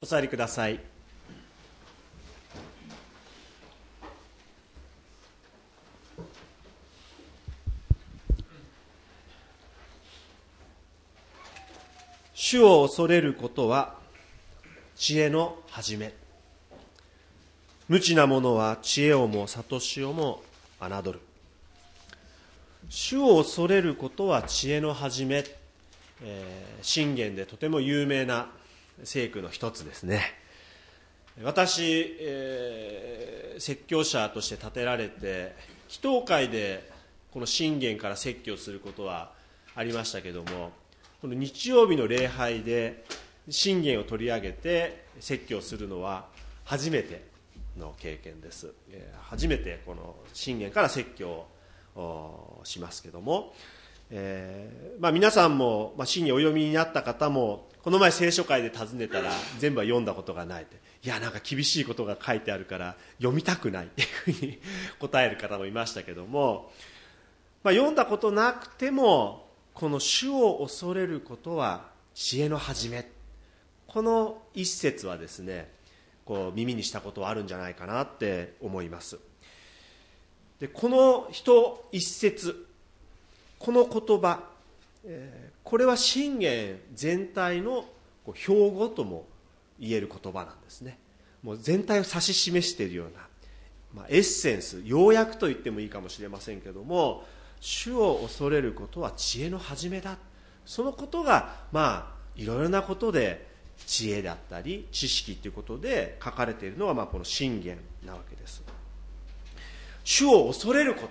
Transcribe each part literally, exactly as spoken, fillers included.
座りください。主を恐れることは知恵の始め。無知な者は知恵をも悟しをも侮る。主を恐れることは知恵の始め、えー、箴言でとても有名な聖句の一つですね。私、えー、説教者として立てられて祈祷会でこの箴言から説教することはありましたけども、この日曜日の礼拝で箴言を取り上げて説教するのは初めての経験です。初めてこの箴言から説教をしますけども、えーまあ、皆さんも、まあ、箴言をお読みになった方もこの前聖書会で尋ねたら全部は読んだことがないって、いやなんか厳しいことが書いてあるから読みたくないっていうふうに答える方もいましたけども、まあ、読んだことなくてもこの主を恐れることは知恵の始め、この一節はですね、こう耳にしたことはあるんじゃないかなって思います。でこの一一節、この言葉、えー、これは箴言全体のこう標語とも言える言葉なんですね。もう全体を指し示しているような、まあ、エッセンス、要約と言ってもいいかもしれませんけども、主を恐れることは知恵の始めだ。そのことがまあいろいろなことで知恵だったり知識ということで書かれているのが、まあこの箴言なわけです。主を恐れること、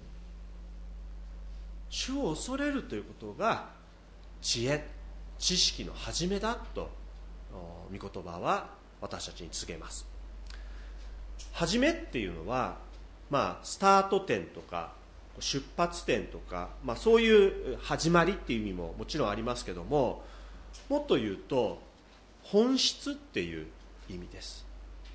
主を恐れるということが知恵、知識の始めだと御言葉は私たちに告げます。始めっていうのは、まあ、スタート点とか出発点とか、まあ、そういう始まりっていう意味ももちろんありますけども、もっと言うと本質っていう意味です。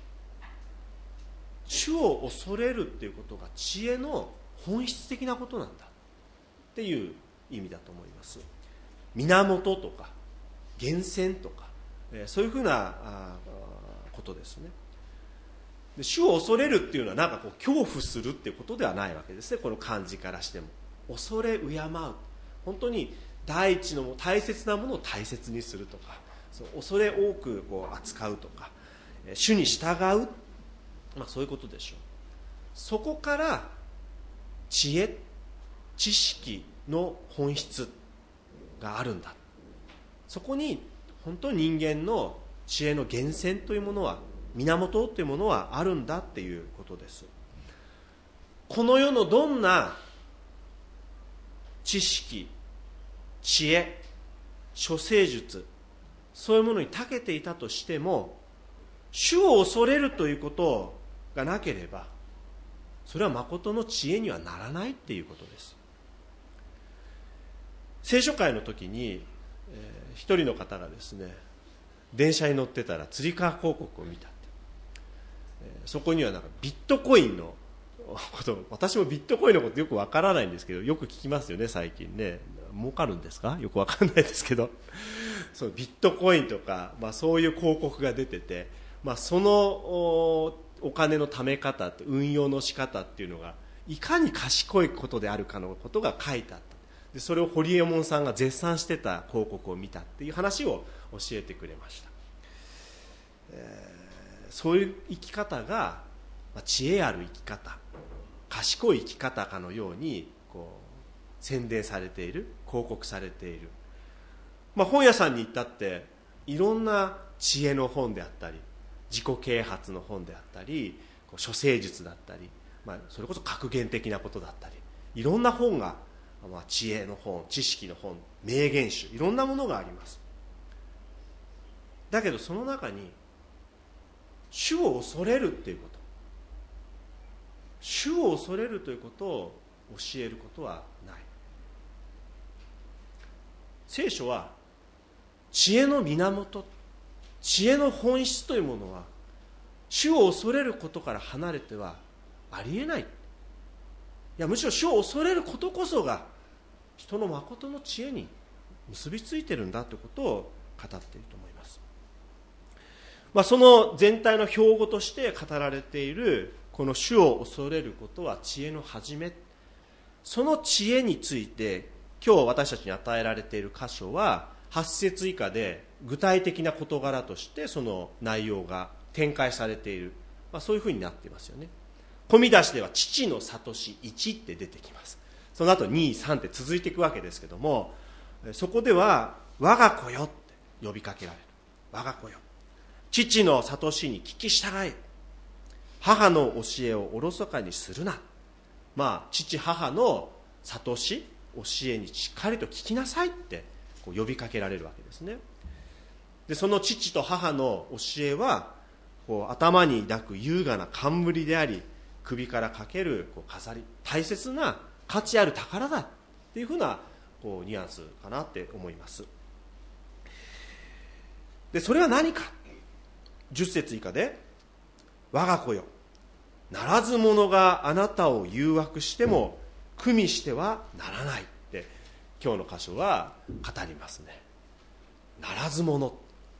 主を恐れるっていうことが知恵の本質的なことなんだっていう意味だと思います。源とか源泉とか、そういうふうなことですね。で主を恐れるっていうのはなんかこう恐怖するっていうことではないわけですね。この漢字からしても恐れ敬う、本当に第一の大切なものを大切にするとか、その恐れ多くこう扱うとか、主に従う、まあ、そういうことでしょう。そこから知恵、知識の本質があるんだ。そこに本当に人間の知恵の源泉というものは、源というものはあるんだっていうことです。この世のどんな知識、知恵、処世術、そういうものに長けていたとしても、主を恐れるということがなければ、それは誠の知恵にはならないっていうことです。聖書会の時に、えー、一人の方がですね、電車に乗ってたらつり革広告を見たって、えー、そこにはなんかビットコインのこと、私もビットコインのことよくわからないんですけど、よく聞きますよね最近ね。儲かるんですかよくわかんないですけどそのビットコインとか、まあ、そういう広告が出てて、まあ、その お, お金の貯め方、運用の仕方っていうのがいかに賢いことであるかのことが書いてあった。でそれを堀江門さんが絶賛してた広告を見たっていう話を教えてくれました。えー、そういう生き方が、まあ、知恵ある生き方、賢い生き方かのようにこう宣伝されている、広告されている。まあ、本屋さんに行ったっていろんな知恵の本であったり、自己啓発の本であったり、こう処世術だったり、まあ、それこそ格言的なことだったり、いろんな本が、まあ、知恵の本、知識の本、名言集、いろんなものがあります。だけどその中に主を恐れるっていうこと、主を恐れるということを教えることはない。聖書は知恵の源、知恵の本質というものは主を恐れることから離れてはありえない。いやむしろ主を恐れることこそが人の誠の知恵に結びついているんだということを語っていると思います。 まあ、その全体の標語として語られているこの主を恐れることは知恵の始め、その知恵について今日私たちに与えられている箇所ははち節以下で具体的な事柄としてその内容が展開されている、まあ、そういうふうになっていますよね。込み出しでは父の諭しいちって出てきます。その後に、さんって続いていくわけですけども、そこでは我が子よって呼びかけられる。我が子よ、父の諭しに聞き従え、母の教えをおろそかにするな。まあ父母の諭し教えにしっかりと聞きなさいってこう呼びかけられるわけですね。でその父と母の教えはこう頭に抱く優雅な冠であり、首からかけるこう飾り、大切な価値ある宝だっていうふうなこうニュアンスかなって思います。でそれは何か、じゅっ節以下で我が子よ、ならず者があなたを誘惑しても苦味してはならないって今日の箇所は語りますね。ならず者、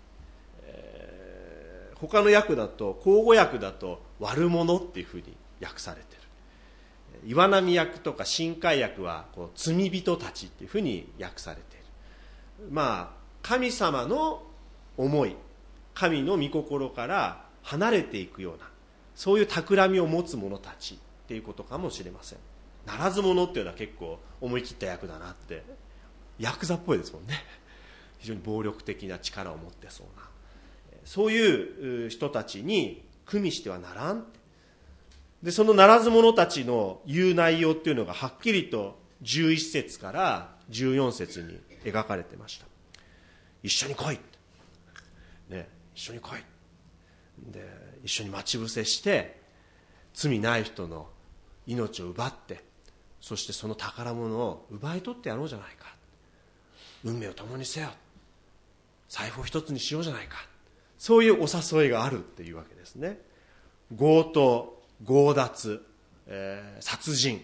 えー、他の訳だと、口語訳だと悪者っていうふうに訳されている。岩波訳とか新海訳はこう罪人たちっていうふうに訳されている。まあ神様の思い、神の御心から離れていくような、そういう企みを持つ者たちっていうことかもしれません。ならず者っていうのは結構思い切った役だなって、ヤクザっぽいですもんね。非常に暴力的な力を持ってそうな、そういう人たちに苦味してはならん。でそのならず者たちの言う内容っていうのがはっきりとじゅういち節からじゅうよん節に描かれてました。一緒に来い、ね、一緒に来いで一緒に待ち伏せして罪ない人の命を奪って、そしてその宝物を奪い取ってやろうじゃないか、運命を共にせよ、財布を一つにしようじゃないか、そういうお誘いがあるっていうわけですね。強盗、強奪、えー、殺人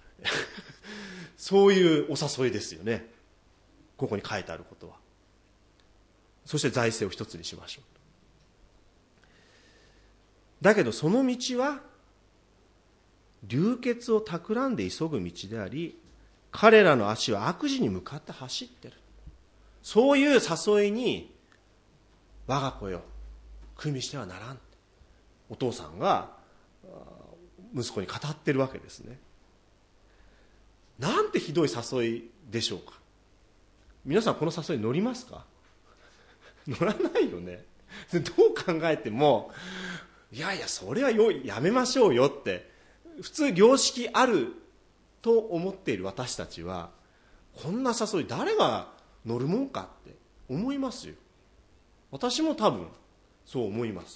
そういうお誘いですよね、ここに書いてあることは。そして財政を一つにしましょう。だけどその道は流血を企んで急ぐ道であり、彼らの足は悪事に向かって走ってる。そういう誘いに我が子よ、苦味してはならん、お父さんが息子に語ってるわけですね。なんてひどい誘いでしょうか。皆さんこの誘い乗りますか？乗らないよね。どう考えても、いやいやそれはよやめましょうよって普通良識あると思っている私たちは、こんな誘い誰が乗るもんかって思いますよ。私も多分そう思います。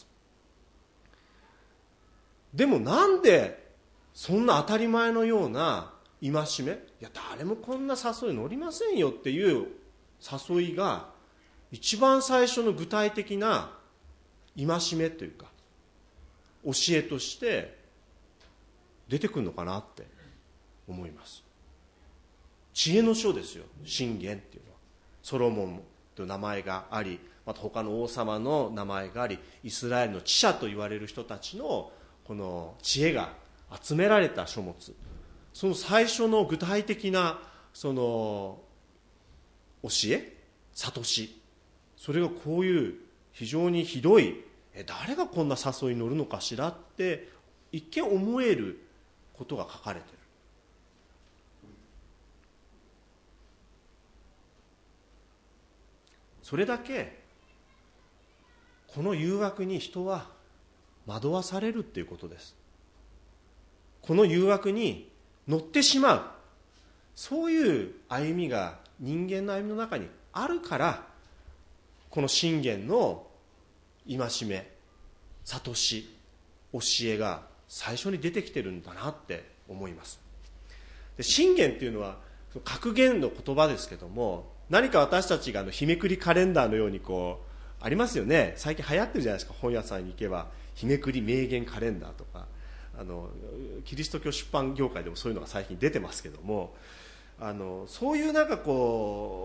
でもなんでそんな当たり前のような戒め、いや誰もこんな誘い乗りませんよっていう誘いが一番最初の具体的な戒めというか教えとして出てくるのかなって思います。知恵の書ですよ、箴言っていうのは。ソロモンという名前があり、また他の王様の名前があり、イスラエルの知者と言われる人たちのこの知恵が集められた書物、その最初の具体的なその教え、諭し、それがこういう非常にひどい、え誰がこんな誘いに乗るのかしらって一見思えることが書かれている。それだけこの誘惑に人は惑わされるっていうことです。この誘惑に乗ってしまう、そういう歩みが人間の歩みの中にあるから、この箴言の戒め、諭し、教えが最初に出てきてるんだなって思います。で箴言っていうのは格言の言葉ですけども、何か私たちがあの日めくりカレンダーのようにこうありますよね。最近流行ってるじゃないですか。本屋さんに行けば日めくり名言カレンダーとか、あのキリスト教出版業界でもそういうのが最近出てますけども、あのそういうなんかこ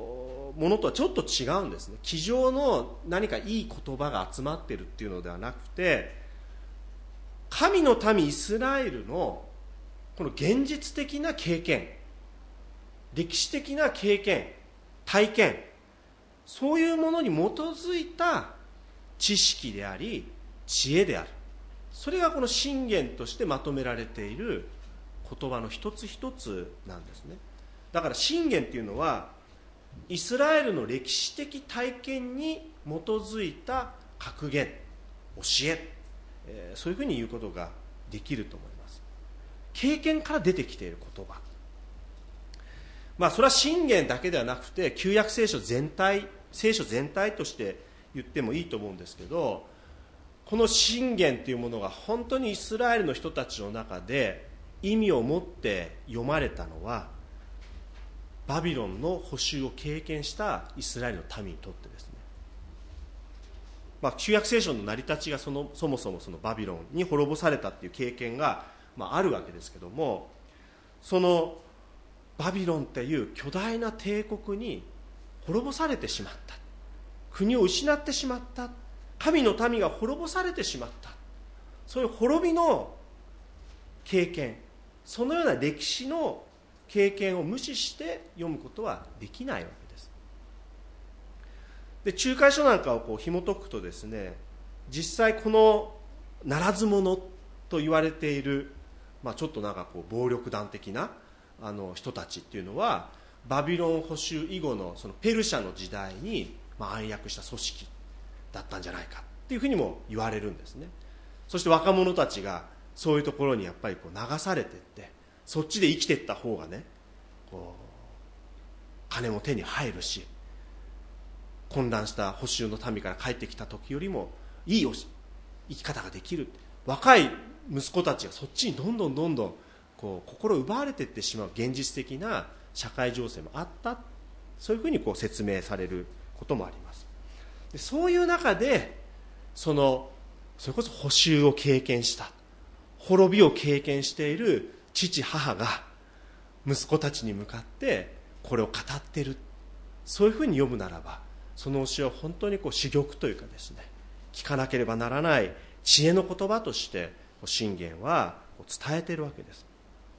ものとはちょっと違うんですね。机上の何かいい言葉が集まっているっていうのではなくて、神の民イスラエルのこの現実的な経験、歴史的な経験、体験、そういうものに基づいた知識であり知恵である。それがこの箴言としてまとめられている言葉の一つ一つなんですね。だから箴言っていうのはイスラエルの歴史的体験に基づいた格言、教え、えー、そういうふうに言うことができると思います。経験から出てきている言葉、まあそれは箴言だけではなくて旧約聖書全体、聖書全体として言ってもいいと思うんですけど、この箴言というものが本当にイスラエルの人たちの中で意味を持って読まれたのはバビロンの捕囚を経験したイスラエルの民にとってですね、まあ、旧約聖書の成り立ちがそのそもそもそのバビロンに滅ぼされたっていう経験が、まあ、あるわけですけども、そのバビロンっていう巨大な帝国に滅ぼされてしまった、国を失ってしまった、神の民が滅ぼされてしまった、そういう滅びの経験、そのような歴史の経験を無視して読むことはできないわけです。で、仲介書なんかをこう紐解くとですね、実際このならず者と言われている、まあ、ちょっとなんかこう暴力団的なあの人たちっていうのはバビロン捕囚以後のそのペルシャの時代に、まあ、暗躍した組織だったんじゃないかっていうふうにも言われるんですね。そして若者たちがそういうところにやっぱりこう流されていって、そっちで生きていった方がね、こう金も手に入るし、混乱した捕囚の民から帰ってきた時よりもいい生き方ができる、若い息子たちがそっちにどんどんどんどんこう心奪われていってしまう現実的な社会情勢もあった、そういうふうにこう説明されることもあります。で、そういう中でそのそれこそ捕囚を経験した、滅びを経験している父母が息子たちに向かってこれを語っている、そういうふうに読むならば、その教えは本当にこう珠玉というかですね、聞かなければならない知恵の言葉として箴言は伝えているわけです。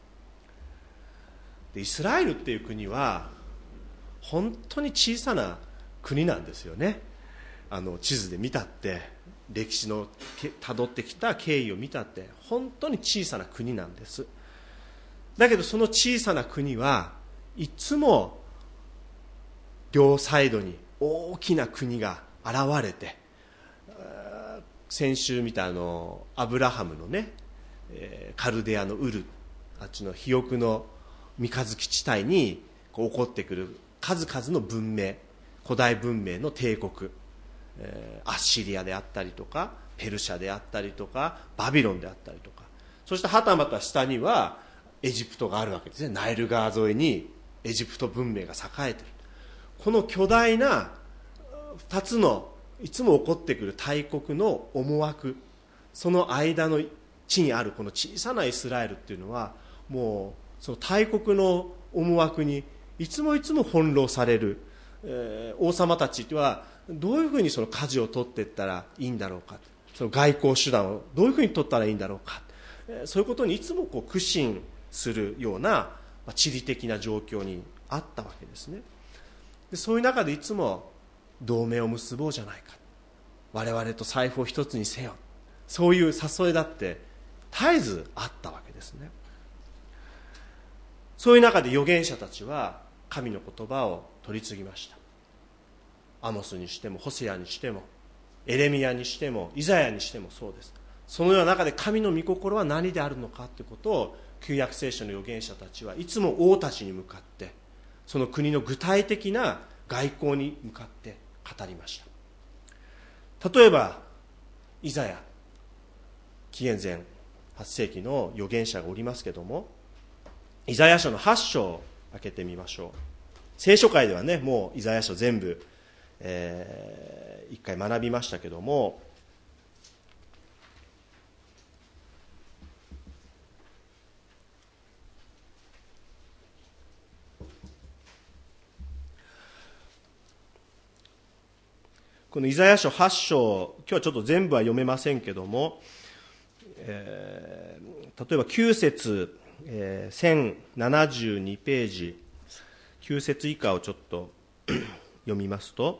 で、イスラエルっていう国は本当に小さな国なんですよね。あの地図で見たって歴史のたどってきた経緯を見たって本当に小さな国なんです。だけどその小さな国はいつも両サイドに大きな国が現れて、先週見たあのアブラハムのね、カルデアのウル、あっちの肥沃の三日月地帯にこう起こってくる数々の文明、古代文明の帝国、アッシリアであったりとかペルシャであったりとかバビロンであったりとか、そしてはたまた下にはエジプトがあるわけですね。ナイル川沿いにエジプト文明が栄えている。この巨大なふたつのいつも起こってくる大国の思惑、その間の地にあるこの小さなイスラエルっていうのは、もうその大国の思惑にいつもいつも翻弄される、えー、王様たちはどういうふうにその舵を取っていったらいいんだろうか、その外交手段をどういうふうに取ったらいいんだろうか、えー、そういうことにいつもこう苦心するような、まあ、地理的な状況にあったわけですね。で、そういう中でいつも同盟を結ぼうじゃないか、我々と財布を一つにせよ、そういう誘いだって絶えずあったわけですね。そういう中で預言者たちは神の言葉を取り継ぎました。アモスにしてもホセアにしてもエレミヤにしてもイザヤにしてもそうです。そのような中で神の御心は何であるのかということを旧約聖書の預言者たちはいつも王たちに向かって、その国の具体的な外交に向かって語りました。例えばイザヤ、紀元前はっせいきの預言者がおりますけども、イザヤ書のはっ章を開けてみましょう。聖書会ではね、もうイザヤ書全部、えー、一回学びましたけども、 このイザヤ書はち章、今日はちょっと全部は読めませんけども、えー、例えばきゅう節、えー、せんななじゅうにページ、きゅう節以下をちょっと読みますと、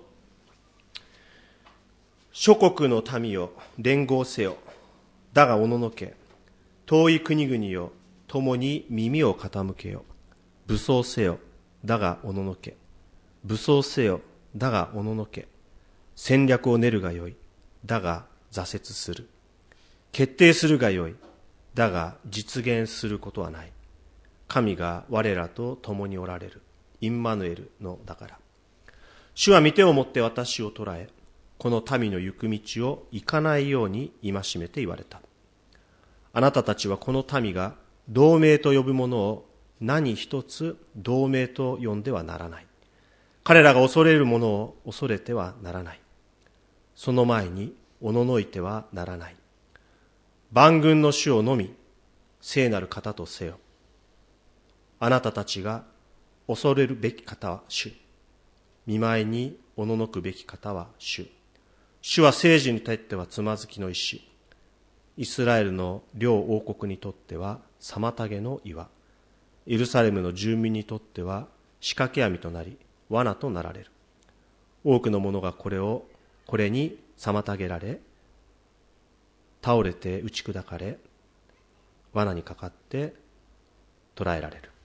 諸国の民よ、連合せよ。だがおののけ。遠い国々よ、共に耳を傾けよ。武装せよ。だがおののけ。武装せよ。だがおののけ。戦略を練るがよい。だが挫折する。決定するがよい。だが実現することはない。神が我らと共におられる。インマヌエルのだから。主は御手を持って私を捉え、この民の行く道を行かないように戒めて言われた。あなたたちはこの民が同盟と呼ぶものを何一つ同盟と呼んではならない。彼らが恐れるものを恐れてはならない。その前におののいてはならない。万軍の主をのみ聖なる方とせよ。あなたたちが恐れるべき方は主。見舞いにおののくべき方は主。主は聖人にとってはつまずきの石。イスラエルの両王国にとっては妨げの岩。エルサレムの住民にとっては仕掛け網となり、罠となられる。多くの者がこれを、これに妨げられ、倒れて打ち砕かれ、罠にかかって捕らえられる。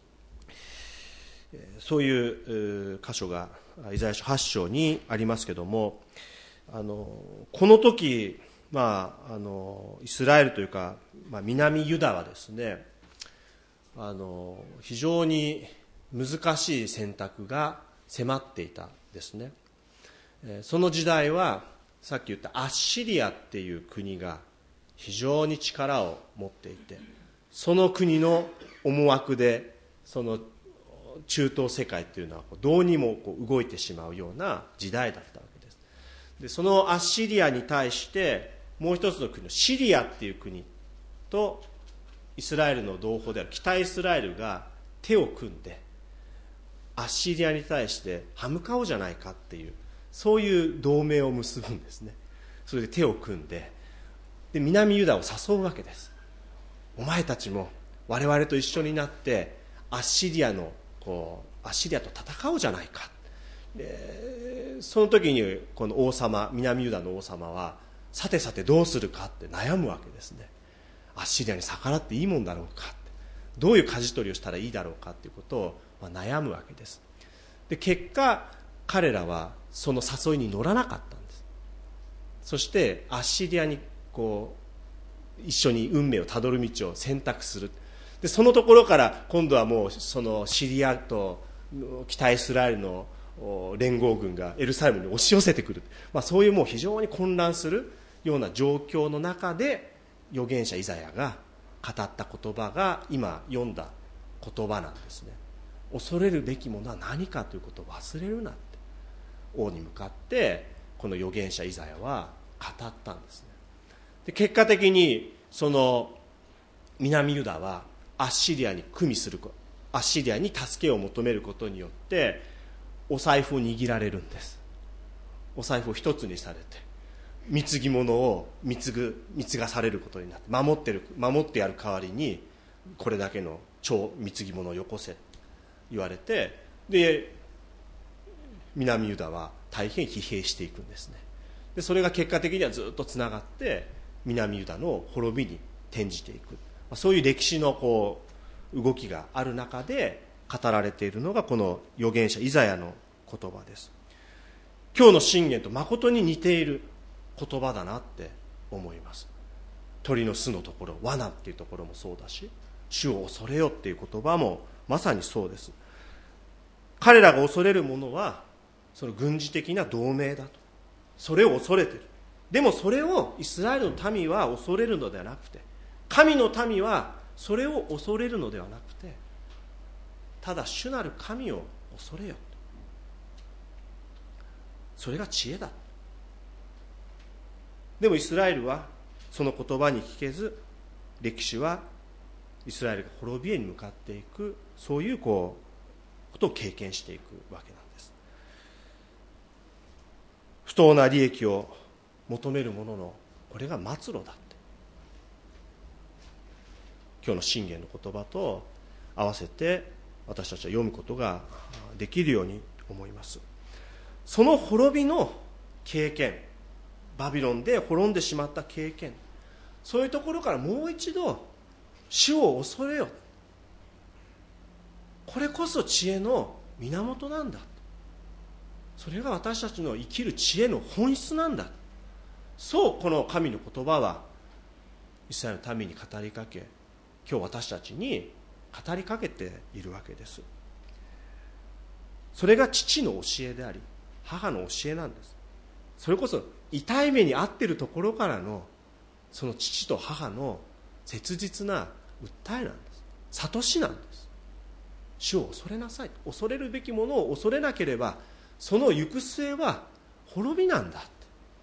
そういう箇所がイザヤ書はち章にありますけども、あのこの時、まあ、あのイスラエルというか、まあ、南ユダはですね、あの非常に難しい選択が迫っていたですね。その時代はさっき言ったアッシリアっていう国が非常に力を持っていて、その国の思惑でその中東世界っていうのはどうにもこう動いてしまうような時代だったわけです。でそのアッシリアに対してもう一つの国のシリアっていう国とイスラエルの同胞である北イスラエルが手を組んでアッシリアに対して歯向かおうじゃないかっていう、そういう同盟を結ぶんですね。それで手を組んで、で南ユダを誘うわけです。お前たちも我々と一緒になってアッシリアのこうアッシリアと戦おうじゃないか。でその時にこの王様、南ユダの王様はさてさてどうするかって悩むわけですね。アッシリアに逆らっていいもんだろうかって、どういう舵取りをしたらいいだろうかっていうことをまあ悩むわけです。で結果彼らはその誘いに乗らなかったんです。そしてアッシリアにこう一緒に運命をたどる道を選択する。でそのところから今度はもうそのシリアと北イスラエルの連合軍がエルサレムに押し寄せてくる、まあ、そういうもう非常に混乱するような状況の中で預言者イザヤが語った言葉が今読んだ言葉なんですね。恐れるべきものは何かということを忘れるなって王に向かってこの預言者イザヤは語ったんですね。で結果的にその南ユダはアッシリアに組みする、アッシリアに助けを求めることによってお財布を握られるんです。お財布を一つにされて貢ぎ物を貢ぐ貢がされることになって、守ってる守ってやる代わりにこれだけの超貢ぎ物をよこせ言われて、で南ユダは大変疲弊していくんですね。でそれが結果的にはずっとつながって南ユダの滅びに転じていく、そういう歴史のこう動きがある中で語られているのがこの預言者イザヤの言葉です。今日の箴言と誠に似ている言葉だなって思います。鳥の巣のところ、罠っていうところもそうだし、主を恐れよっていう言葉もまさにそうです。彼らが恐れるものはその軍事的な同盟だと、それを恐れている。でもそれをイスラエルの民は恐れるのではなくて、神の民はそれを恐れるのではなくて、ただ主なる神を恐れよ、それが知恵だ。でもイスラエルはその言葉に聞けず、歴史はイスラエルが滅びへに向かっていく、そういうこうことを経験していくわけなんです。 不当な利益を求める者のこれが末路だって、今日の箴言の言葉と合わせて私たちは読むことができるように思います。その滅びの経験、バビロンで滅んでしまった経験、そういうところからもう一度主を恐れよ、これこそ知恵の源なんだ、それが私たちの生きる知恵の本質なんだ、そうこの神の言葉はイスラエルの民に語りかけ、今日私たちに語りかけているわけです。それが父の教えであり母の教えなんです。それこそ痛い目に遭っているところからのその父と母の切実な訴えなんです。諭しなんです。主を恐れなさい、恐れるべきものを恐れなければその行く末は滅びなんだって、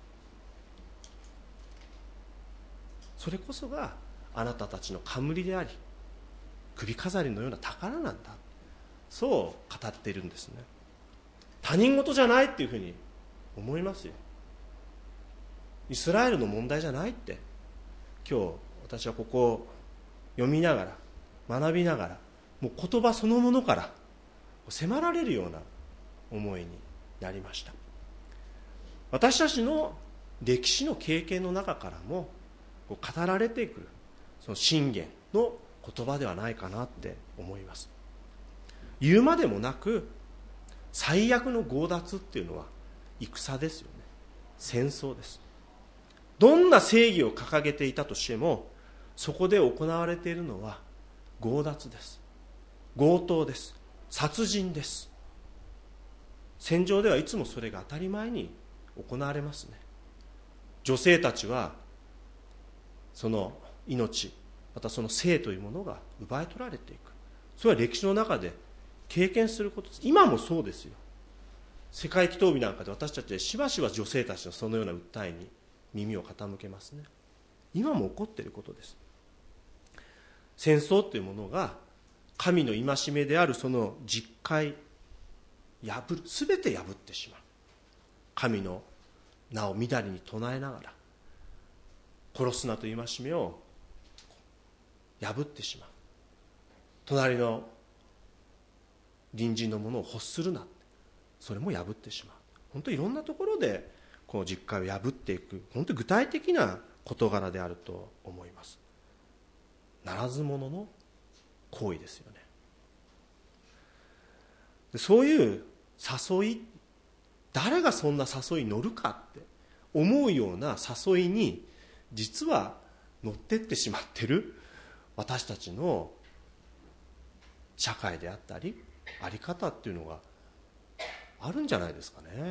それこそがあなたたちの冠であり首飾りのような宝なんだ、そう語っているんですね。他人事じゃないっていうふうに思いますよ。イスラエルの問題じゃないって、今日私はここを読みながら学びながら、もう言葉そのものから迫られるような思いになりました。私たちの歴史の経験の中からも語られてくるその箴言の言葉ではないかなって思います。言うまでもなく最悪の強奪っていうのは戦ですよね。戦争です。どんな正義を掲げていたとしてもそこで行われているのは強奪です。強盗です。殺人です。戦場ではいつもそれが当たり前に行われますね。女性たちはその命、またその性というものが奪い取られていく、それは歴史の中で経験することです。今もそうですよ。世界祈祷日なんかで私たちはしばしば女性たちのそのような訴えに耳を傾けますね。今も起こっていることです。戦争というものが神の戒めであるその実戒、破る、全て破ってしまう。神の名をみだりに唱えながら殺すなという戒めを破ってしまう。隣の隣人のものを欲するな、それも破ってしまう。本当にいろんなところでこの実戒を破っていく、本当に具体的な事柄であると思います。ならず者の行為ですよね。でそういう誘い、誰がそんな誘いに乗るかって思うような誘いに実は乗ってってしまってる私たちの社会であったりあり方っていうのがあるんじゃないですかね。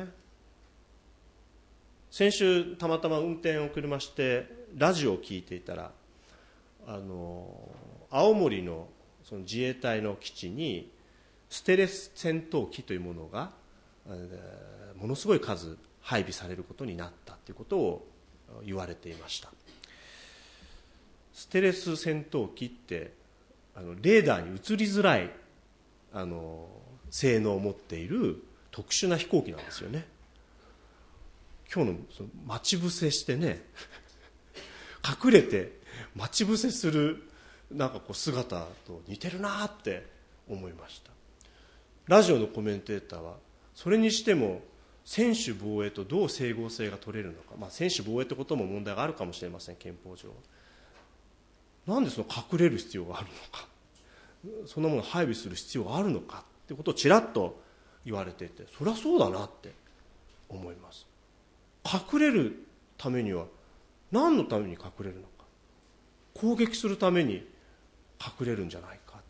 先週たまたま運転を車してラジオを聞いていたら、あの青森のその自衛隊の基地にステルス戦闘機というものがものすごい数配備されることになったということを言われていました。ステルス戦闘機ってあのレーダーに映りづらいあの性能を持っている特殊な飛行機なんですよね。今日のその待ち伏せしてね隠れて待ち伏せするなんかこう姿と似てるなって思いました。ラジオのコメンテーターはそれにしても専守防衛とどう整合性が取れるのか、まあ、専守防衛ってことも問題があるかもしれません。憲法上なんでその隠れる必要があるのか、そんなものを配備する必要があるのかってことをちらっと言われていて、そりゃそうだなって思います。隠れるためには何のために隠れるのか、攻撃するために隠れるんじゃないか、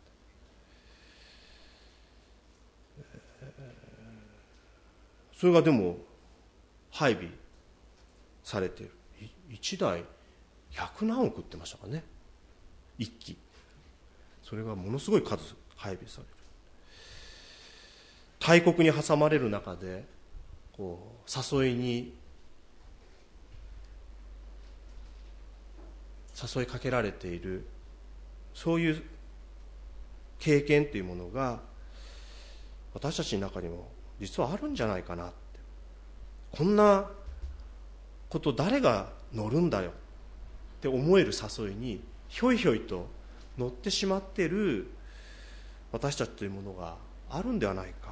それがでも配備されている。いちだいひゃくなんおくってましたかね、いっき。それがものすごい数配備される。大国に挟まれる中でこう誘いに誘いかけられている、そういう経験というものが私たちの中にも実はあるんじゃないかなって。こんなこと誰が乗るんだよって思える誘いにひょいひょいと乗ってしまっている私たちというものがあるんではないか。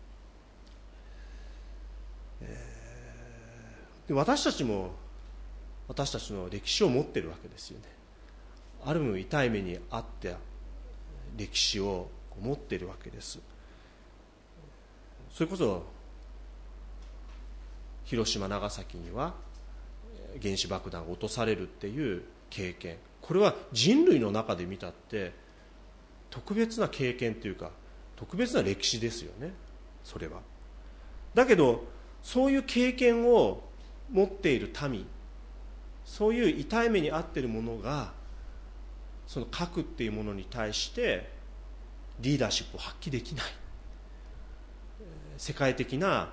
えー、で私たちも私たちの歴史を持っているわけですよね。ある意味痛い目にあって歴史を持っているわけです。それこそ広島長崎には原子爆弾が落とされるっていう経験、これは人類の中で見たって特別な経験というか特別な歴史ですよね。それはだけどそういう経験を持っている民、そういう痛い目に遭っている者がその核っていうものに対してリーダーシップを発揮できない、世界的な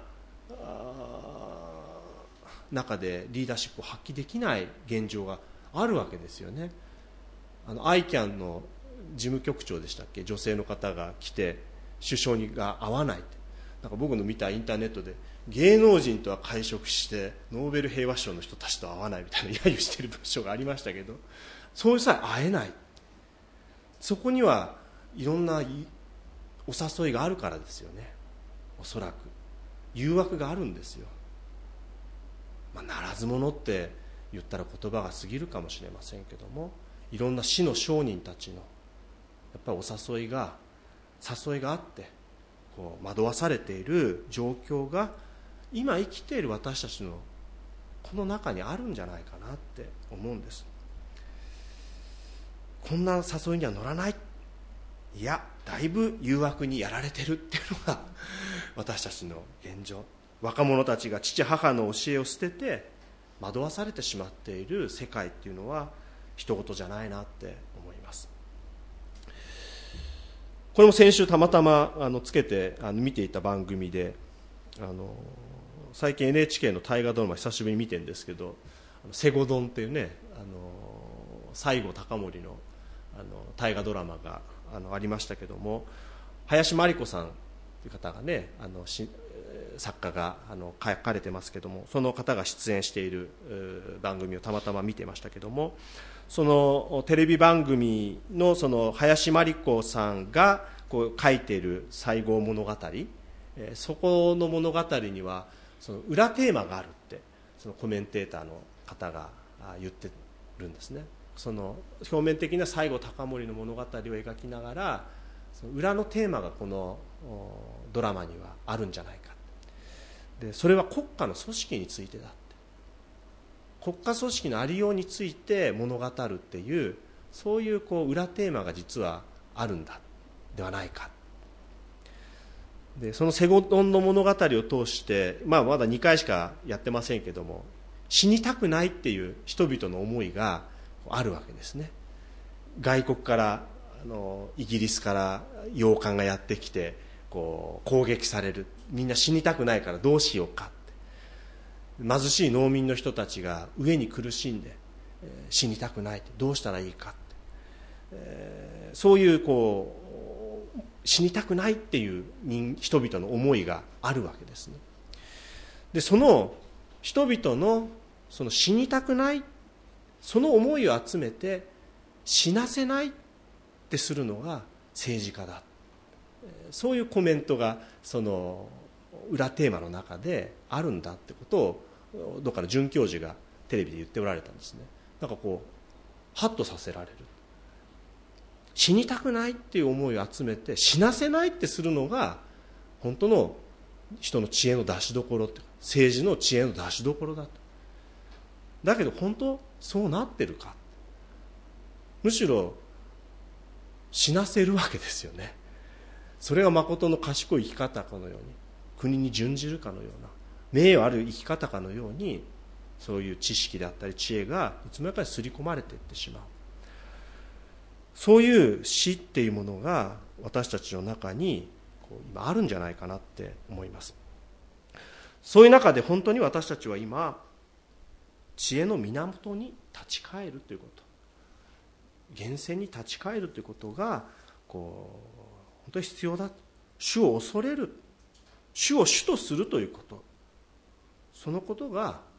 中でリーダーシップを発揮できない現状があるわけですよね。あのアイキャンの事務局長でしたっけ、女性の方が来て首相にが会わないって、なんか僕の見たインターネットで芸能人とは会食してノーベル平和賞の人たちと会わないみたいな揶揄している文章がありましたけど、そういうさえ会えない、そこにはいろんなお誘いがあるからですよね。おそらく誘惑があるんですよ。まあ、ならず者って言ったら言葉が過ぎるかもしれませんけども、いろんな死の商人たちのやっぱりお誘いが誘いがあってこう惑わされている状況が今生きている私たちのこの中にあるんじゃないかなって思うんです。こんな誘いには乗らない、いやだいぶ誘惑にやられてるっていうのが私たちの現状。若者たちが父母の教えを捨てて惑わされてしまっている世界っていうのは一言じゃないなって思います。これも先週たまたまあのつけてあの見ていた番組で、あの最近 エヌエイチケー の大河ドラマ久しぶりに見てるんですけど、西郷どんっていうね、あの西郷隆盛のあの大河ドラマがあのありましたけども、林真理子さんという方がね、あのし作家があの書かれてますけども、その方が出演している番組をたまたま見てましたけども、そのテレビ番組のその林真理子さんがこう書いている西郷物語、そこの物語にはその裏テーマがあるってそのコメンテーターの方が言ってるんですね。その表面的な西郷隆盛の物語を描きながら、その裏のテーマがこのドラマにはあるんじゃないか。でそれは国家の組織についてだって、国家組織のありようについて物語るっていう、そういうこう裏テーマが実はあるんだではないか。でその西郷どんの物語を通して、まあ、まだにかいしかやってませんけども、死にたくないっていう人々の思いがあるわけですね。外国からあのイギリスから洋艦がやってきてこう攻撃される、みんな死にたくないからどうしようかって、貧しい農民の人たちが飢えに苦しんで、えー、死にたくないってどうしたらいいかって、えー、そういうこう死にたくないっていう人々の思いがあるわけですね。でその人々のその死にたくないその思いを集めて死なせないってするのが政治家だ、そういうコメントがその裏テーマの中であるんだってことをどっかの准教授がテレビで言っておられたんですね。なんかこうハッとさせられる、死にたくないっていう思いを集めて死なせないってするのが本当の人の知恵の出しどころって、政治の知恵の出しどころだと。だけど本当そうなってるか、むしろ死なせるわけですよね。それが誠の賢い生き方かのように、国に準じるかのような名誉ある生き方かのように、そういう知識であったり知恵がいつもやっぱり刷り込まれていってしまう。そういう死っていうものが私たちの中にこう今あるんじゃないかなって思います。そういう中で本当に私たちは今知恵の源に立ち返るということ、源泉に立ち返るということがこう本当に必要だ。主を恐れる、主を主とするということ、そのことが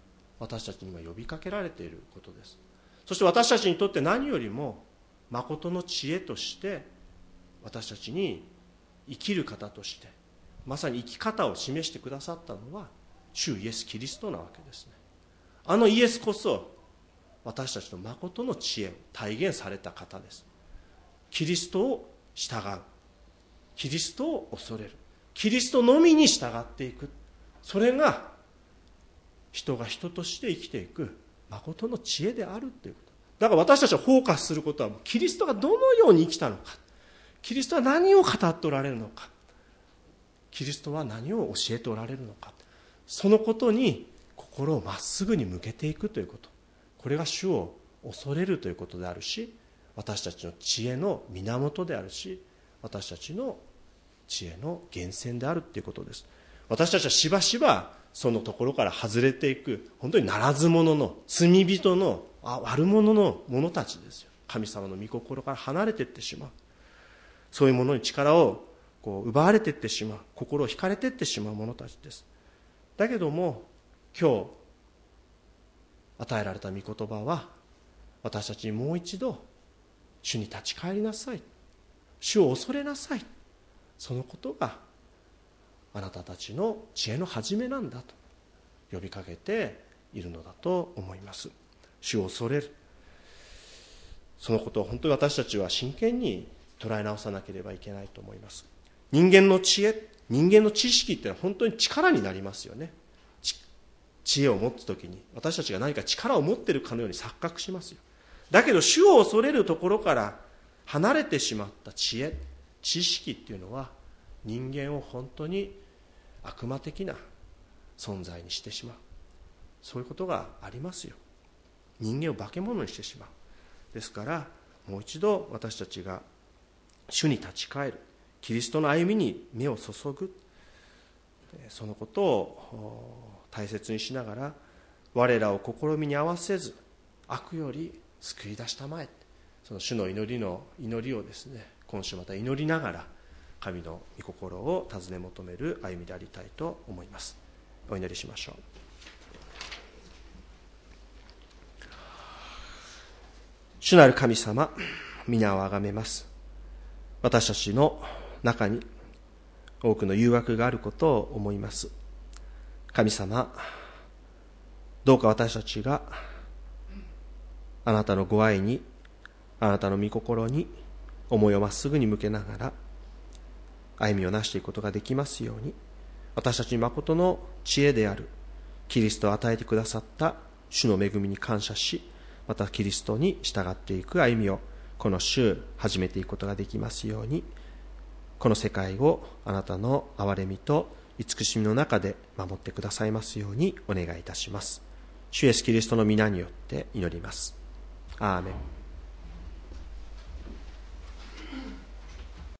私たちに今呼びかけられていることです。そして私たちにとって何よりも誠の知恵として私たちに生きる方としてまさに生き方を示してくださったのは主イエス・キリストなわけですね。あのイエスこそ私たちの誠の知恵を体現された方です。キリストを従う、キリストを恐れる、キリストのみに従っていく、それが人が人として生きていく誠の知恵であるということ。だから私たちはフォーカスすることはキリストがどのように生きたのか、キリストは何を語っておられるのか、キリストは何を教えておられるのか、そのことに心をまっすぐに向けていくということ、これが主を恐れるということであるし、私たちの知恵の源であるし、私たちの知恵の源泉であるということです。私たちはしばしばそのところから外れていく、本当にならず者の罪人の悪者の者たちですよ。神様の御心から離れていってしまう、そういうものに力をこう奪われていってしまう、心を惹かれていってしまう者たちです。だけども今日与えられた御言葉は私たちにもう一度主に立ち返りなさい、主を恐れなさい、そのことがあなたたちの知恵の始めなんだと呼びかけているのだと思います。主を恐れる、そのことを本当に私たちは真剣に捉え直さなければいけないと思います。人間の知恵、人間の知識ってのは本当に力になりますよね。知恵を持つときに私たちが何か力を持っているかのように錯覚しますよ。だけど主を恐れるところから離れてしまった知恵、知識っていうのは人間を本当に悪魔的な存在にしてしまう、そういうことがありますよ。人間を化け物にしてしまう。ですからもう一度私たちが主に立ち返る、キリストの歩みに目を注ぐ、そのことを大切にしながら、我らを試みに合わせず悪より救い出したまえ、その主の祈りの祈りをですね、今週また祈りながら神の御心を尋ね求める歩みでありたいと思います。お祈りしましょう。主なる神様、皆をあがめます。私たちの中に多くの誘惑があることを思います。神様、どうか私たちがあなたのご愛に、あなたの御心に思いをまっすぐに向けながら歩みをなしていくことができますように、私たちに誠の知恵であるキリストを与えてくださった主の恵みに感謝し、またキリストに従っていく歩みをこの週始めていくことができますように、この世界をあなたの憐れみと慈しみの中で守ってくださいますようにお願いいたします。主イエスキリストの皆によって祈ります。アーメン。